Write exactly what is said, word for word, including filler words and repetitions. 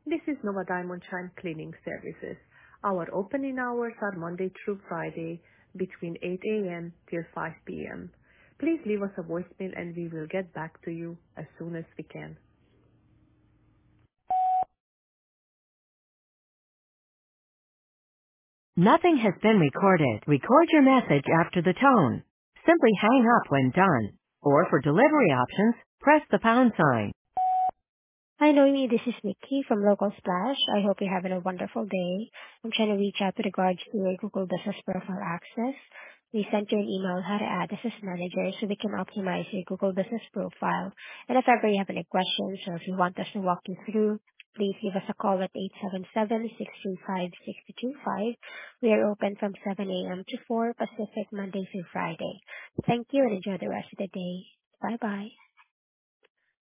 This is Nova Diamond Shine Cleaning Services. Our opening hours are Monday through Friday between eight a.m. till five p.m. Please leave us a voicemail and we will get back to you as soon as we can. Nothing has been recorded. Record your message after the tone. Simply hang up when done. Or for delivery options, press the pound sign. Hi, Noemi. This is Nikki from Local Splash. I hope you're having a wonderful day. I'm trying to reach out with regards to your Google Business Profile access. We sent you an email how to add this as manager so we can optimize your Google Business Profile. And if ever you have any questions or if you want us to walk you through, please give us a call at eight seven seven, six three five, six two two five. We are open from seven a.m. to four Pacific, Monday through Friday. Thank you and enjoy the rest of the day. Bye-bye.